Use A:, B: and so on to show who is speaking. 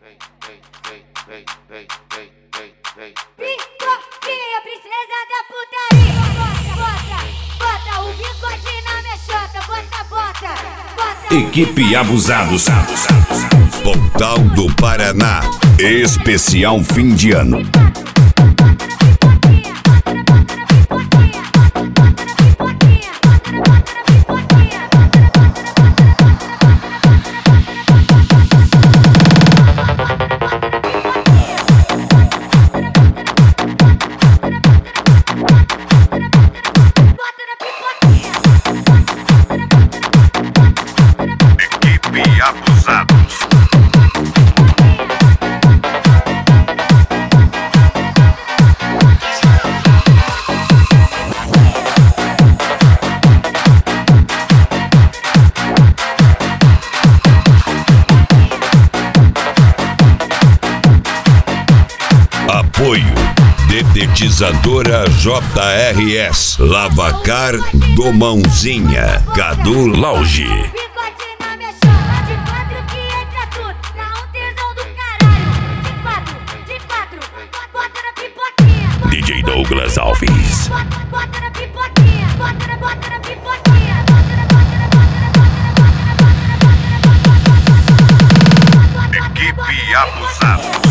A: Pipoquinha, princesa da putaria. Bota o bigode na minha chota. Bota.
B: Equipe Abusados.
C: Pontal do Paraná. Especial fim de ano. Equipe Abusados. Apoio Detetizadora JRS, Lavacar do Mãozinha, Cadu Lauge.
A: Bigode na minha chota. De quatro que entra tudo. Dá um tesão do caralho. De quatro. Bota na pipoquinha.
B: DJ Douglas Alves.
A: Bota na pipoquinha. Bota na pipoquinha.
C: Equipe Abusados.